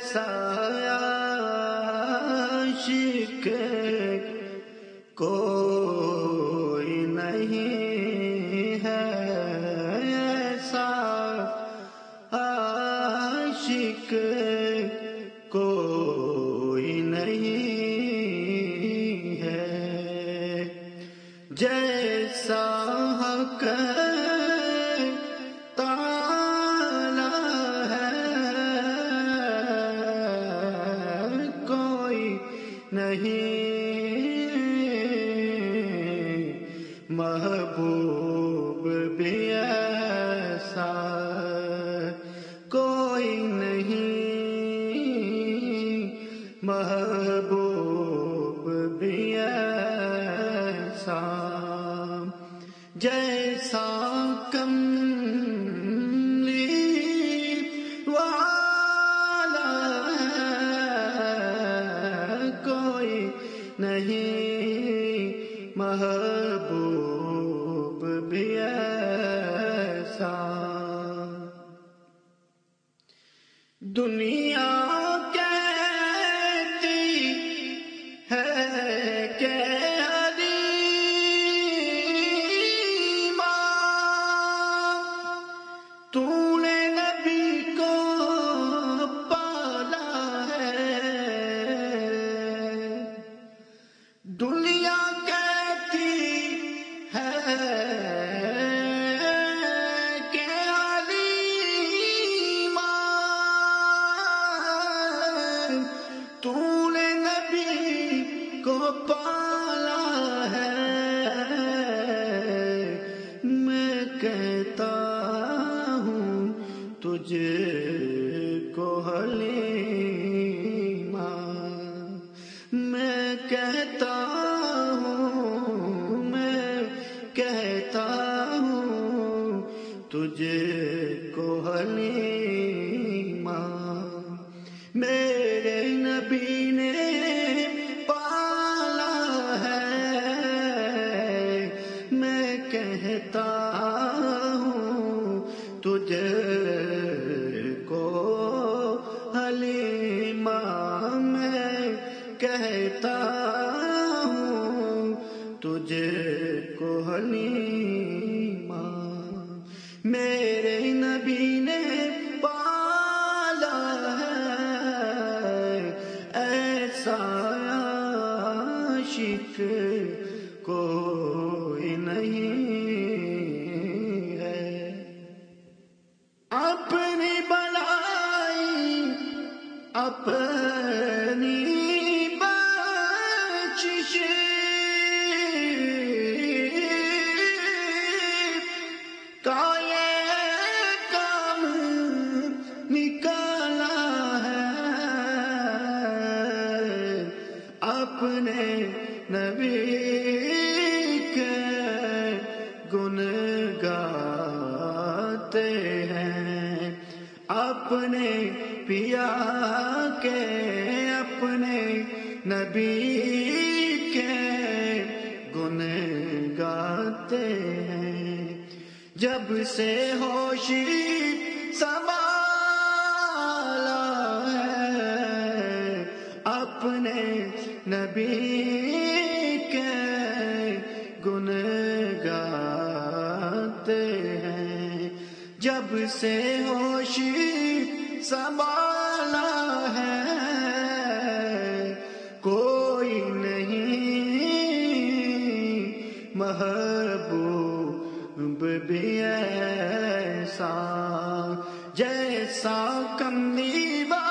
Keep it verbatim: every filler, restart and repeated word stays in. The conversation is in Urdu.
جیسا عاشق کوئی نہیں ہے، ایسا عاشق کوئی نہیں ہے، جیسا حق تعالی ہے کوئی نہیں، محبوب بھی ایسا کوئی نہیں، محبوب بھی ایسا، جیسا کملی والا ہے کوئی نہیں، محبوب بھی ایسا، دنیا کہتی ہے کہ تو نے نبی کو پالا ہے، دنیا کہتی ہے کہ علیمہ تو نے نبی کو پالا ہے، میں کہتا تجھ کو حلیمہ، میں کہتا ہوں میں کہتا ہوں تجھ کو حلیمہ، میرے نبی نے پالا ہے، میں کہتا ہوں تجھ کو حلیمہ، میں کہتا ہوں تجھ کو حلیمہ، میرے نبی نے پالا ہے، ایسا عاشق کوئی نہیں ہے، اپنی بڑائی اپنی بخشش کا یہ کام نکالا ہے، اپنے نبی کے گن گاتے ہیں، اپنے پیا کے اپنے نبی کے گن گاتے ہیں، جب سے ہوش سنبھالا ہے اپنے نبی کے گن گاتے ہیں، جب سے ہوش سنبھالا ہے کوئی نہیں، محبوب بھی ایسا، جیسا کملی